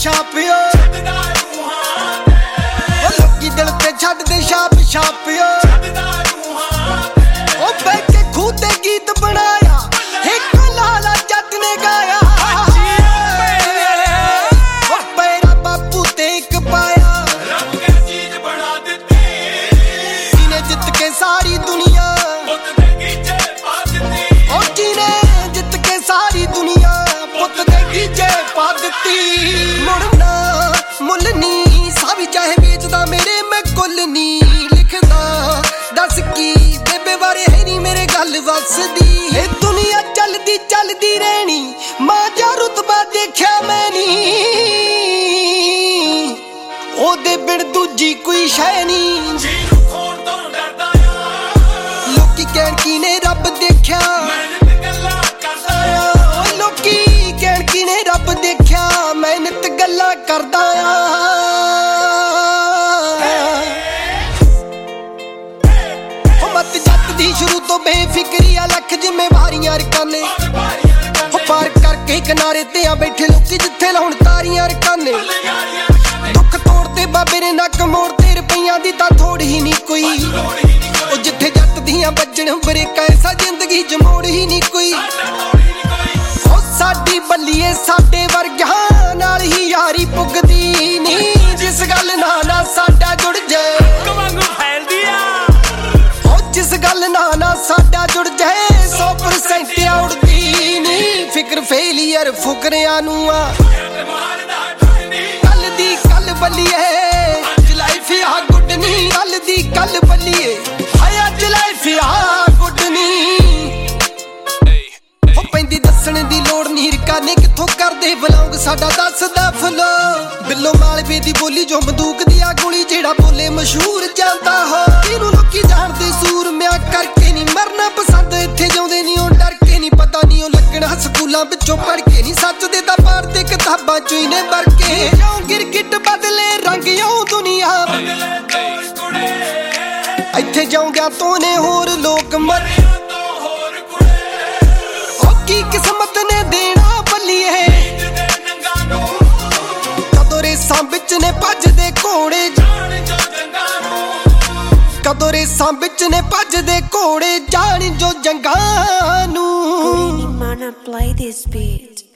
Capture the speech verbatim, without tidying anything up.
ਛਾਪਿਓ ਲੋਕੀ ਦਿਲ ਤੇ ਛੱਡਦੇ ਛਾਪ ਛਾਪਿਓ ਉਹ ਬੈਠ ਕੇ ਖੂਹ ਤੇ ਗੀਤ ਬਣਾਇਆ ਇੱਕ ਲਾਲਾ ਜੱਟ ਨੇ ਗਾਇਆ ਉਹ ਪੈਰਾ ਬਾਪੂ ਤੇ ਇੱਕ ਪਾਇਆ ਰੱਬ ਕੇ ਚੀਜ਼ ਬਣਾ ਦਿੱਤੀ ਜਿਹਨੇ ਜਿੱਤ ਕੇ ਸਾਰੀ ਦੁਨੀਆ ਪੁੱਤ ਦੇ ਗੀਜੇ ਪਾ ਦਿੱਤੀ ਉਹ ਜਿਹਨੇ ਜਿੱਤ ਕੇ ਸਾਰੀ ਦੁਨੀਆ ਪੁੱਤ ਦੇ ਗੀਜੇ ਪਾ ਦਿੱਤੀ ਮੁੜਨਾ ਮੁੱਲ ਨੀ ਸਾਵੀ ਚਾਹੇ ਵੇਚਦਾ ਮੇਰੇ ਮੈਂ ਕੁੱਲ ਨੀ ਲਿਖਦਾ ਦੱਸ ਕੀ ਬੇਬੇ ਬਾਰੇ ਹੈ ਨੀ ਮੇਰੇ ਗੱਲ ਵਸਦੀ ਇਹ ਦੁਨੀਆ ਚੱਲਦੀ ਚੱਲਦੀ ਰਹਿਣੀ ਮਾਂ ਜਾ ਰੁਤਬਾ ਦੇਖਿਆ ਮੈਂ ਨੀ ਉਹਦੇ ਬਿਨ ਦੂਜੀ ਕੋਈ ਸ਼ੈ ਨੀ ਲੋਕੀ ਕਹਿਣ ਕੀ ਨੇ ਰੱਬ ਦੇਖਿਆ ਲੋਕੀ ਕਹਿਣ ਕੀ ਨੇ ਰੱਬ ਦੇਖਿਆ ਮਿਹਨਤ ਗੱਲਾਂ ਕਰਦਾ ਆ ਮਤ ਜੱਟ ਦੀ ਸ਼ੁਰੂ ਤੋਂ ਬੇਫਿਕਰੀ ਆ ਲੱਖ ਜ਼ਿੰਮੇਵਾਰੀਆਂ ਰਕਾਨੇ ਉਹ ਪਾਰ ਕਰਕੇ ਕਿਨਾਰੇ ਤੇ ਆ ਬੈਠੇ ਲੋਕੀ ਜਿੱਥੇ ਲਾਉਣ ਤਾਰੀਆਂ ਰਕਾਨੇ ਦੁੱਖ ਤੋੜ ਤੇ ਬਾਬੇ ਨੇ ਨੱਕ ਮੋੜ ਤੇ ਰੁਪਈਆਂ ਦੀ ਤਾਂ ਥੋੜ ਹੀ ਨਹੀਂ ਕੋਈ ਉਹ ਜਿੱਥੇ ਜੱਟ ਦੀਆਂ ਵੱਜਣ ਬਰੇਕਾਂ ਐਸਾ ਜ਼ਿੰਦਗੀ ਚ ਮੋੜ ਹੀ ਨਹੀਂ ਕੋਈ ਉਹ ਸਾਡੀ ਬੱਲੀਏ ਸਾਡੇ ਵਰਗਿਆਂ ਨਾਲ ਹੀ ਯਾਰੀ ਪੁੱਗਦੀ ਨਹੀਂ ਜਿਸ ਗੱਲ ਨਾਲ ਨਾ ਸਾਡਾ ਜੁੜ ਜਾਏ ਜਿਸ ਗੱਲ ਨਾ ਨਾ ਸਾਡਾ ਜੁੜ ਜਾਏ ਸੌ ਪਰਸੈਂਟ ਉੜਦੀ ਨੀ ਫਿਕਰ ਫੇਲੀਅਰ ਫੁਕਰਿਆਂ ਨੂੰ ਆ ਕੱਲ ਦੀ ਕੱਲ ਬੱਲੀਏ ਅੱਜ ਲਾਈਫ ਆ ਗੁੱਡ ਨੀ ਕੱਲ ਦੀ ਕੱਲ ਬੱਲੀਏ ਹਾਏ ਅੱਜ ਲਾਈਫ ਆ ਗੁੱਡ ਨੀ ਹੋ ਪੈਂਦੀ ਦੱਸਣ ਦੀ ਲੋੜ ਨੀ ਰਕਾਨੇ ਕਿੱਥੋਂ ਕਰਦੇ ਬਲੌਂਗ ਸਾਡਾ ਦੱਸਦਾ ਫਲੋ ਬਿੱਲੋ ਮਾਲਵੇ ਦੀ ਬੋਲੀ ਜੋ ਬੰਦੂਕ ਦੀ ਆ ਗੋਲੀ ਜਿਹੜਾ ਬੋਲੇ ਮਸ਼ਹੂਰ ਜਾਂਦਾ ਹੋ ਇਹਨੂੰ ਲੋਕੀ ਜਾਣਦੇ ਸੂਰਮਿਆਂ ਕਰਕੇ ਨਹੀਂ ਮਰਨਾ ਪਸੰਦ ਇੱਥੇ ਜਿਉਂਦੇ ਨਹੀਂ ਉਹ ਡਰ ਕੇ ਨਹੀਂ ਪਤਾ ਨਹੀਂ ਉਹ ਲੱਗਣਾ ਸਕੂਲਾਂ ਵਿੱਚੋਂ ਪੜ ਕੇ ਨਹੀਂ ਸੱਚ ਦੇ ਤਾਂ ਪਾੜ ਤੇ ਕਿਤਾਬਾਂ ਚੋਂ ਹੀ ਨੇ ਵਰ ਕੇ ਕਿਉਂ ਗਿਰਗਿੱਟ ਬਦਲੇ ਰੰਗ ਯੋਂ ਦੁਨੀਆ ਇੱਥੇ ਜਾਉਂਦਿਆਂ ਤੋਂ ਨੇ ਹੋਰ ਲੋਕ ਮਰ ਉਹ ਕੀ ਕਿਸਮਤ ਨੇ ਦੇਣਾ ਬੱਲੀਏ ਕਦੋਂ ਰੇਸਾਂ ਵਿੱਚ ਨੇ ਭੱਜਦੇ ਘੋੜੇ ਕਦੋਂ ਰੇਸਾਂ ਵਿੱਚ ਨੇ ਭੱਜਦੇ ਘੋੜੇ ਜਾਣ ਜੋ ਜੰਗਾਂ ਨੂੰ।